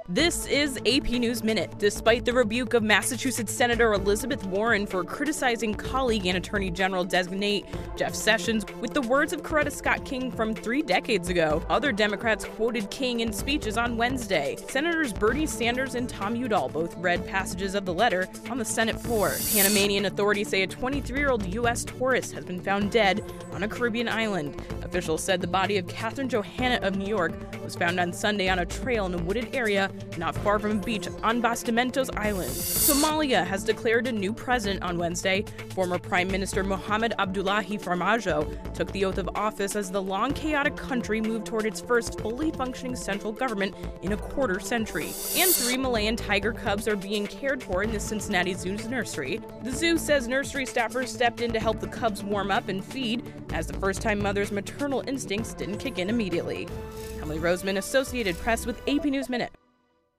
This is AP News Minute. Despite the rebuke of Massachusetts Senator Elizabeth Warren for criticizing colleague and Attorney General-designate Jeff Sessions with the words of Coretta Scott King from 3 decades ago, other Democrats quoted King in speeches on Wednesday. Senators Bernie Sanders and Tom Udall both read passages of the letter on the Senate floor. Panamanian authorities say a 23-year-old U.S. tourist has been found dead on a Caribbean island. Officials said the body of Catherine Johanna of New York was found on Sunday on a trail in a wooded area not far from a beach on Bastimentos Island. Somalia has declared a new president on Wednesday. Former Prime Minister Mohamed Abdullahi Farmajo took the oath of office as the long, chaotic country moved toward its first fully functioning central government in a quarter century. And 3 Malayan tiger cubs are being cared for in the Cincinnati Zoo's nursery. The zoo says nursery staffers stepped in to help the cubs warm up and feed, as the first-time mother's maternal instincts didn't kick in immediately. Emily Roseman, Associated Press with AP News Minute.